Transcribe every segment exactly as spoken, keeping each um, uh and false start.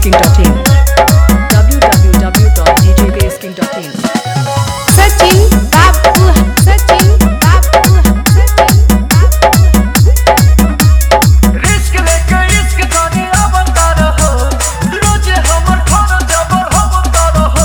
king dot in w w w dot d j base king dot in Sachin Babu Sachin Babu Sachin risk लेके इश्क करे आवता रहो रोजे हमर घर जबर होता रहो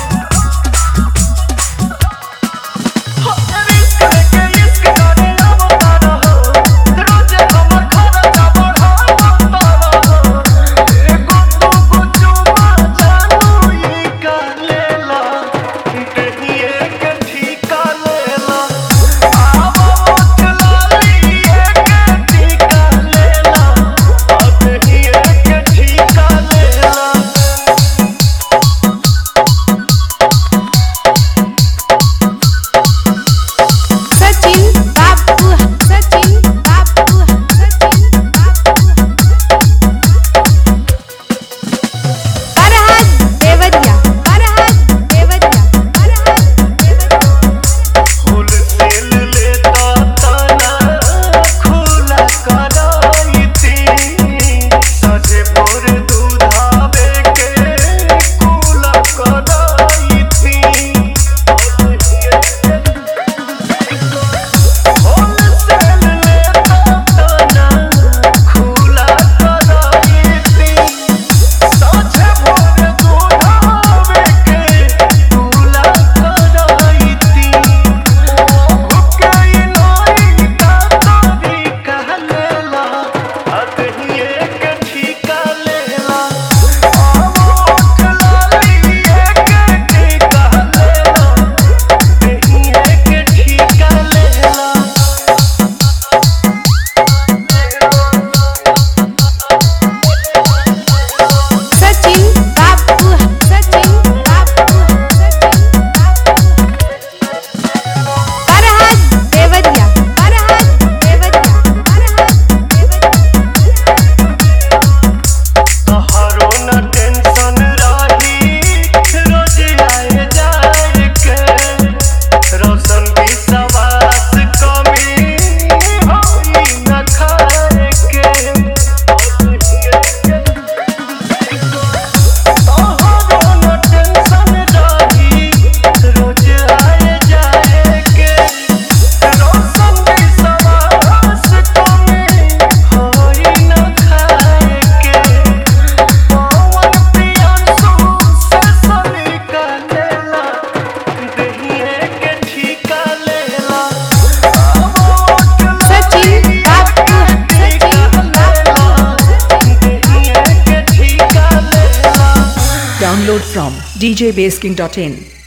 रिस्क लेके इश्क करे आवता रहो रोजे हमर घर जबर होता रहो एगो दूगो चुमा जानू ई का लेला कहिए के ठीका लेला आवो चलाली के ठीका लेला कहिए के ठीका लेला Sachin Babu Sachin Babu Sachin Babu Farhad Devadia Farhad Devadia Farhad Devadia wholesale लेता तना खुला कराई थी सजे भोर दूधावे के कुला कराई थी होलसेल लेता तना खुला कराई थी सजे भोर दूधावे के कुला कराई थी Sachin Babu Sachin Babu Sachin Farhad Devadia Farhad Devadia Farhad Devadia हरो न टेंशन रही रोज आए जाए के रोशन की सवास कमी होई न खाए के हरो न टेंशन रही रोज आए जाए के रोशन की सवास कमी होई न खाए के पवन प्रियांशु से सलीका लेला दहिए के ठीका लेला Sachin Babu Sachin Babu दहिए के ठीका लेला download from d j base king dot in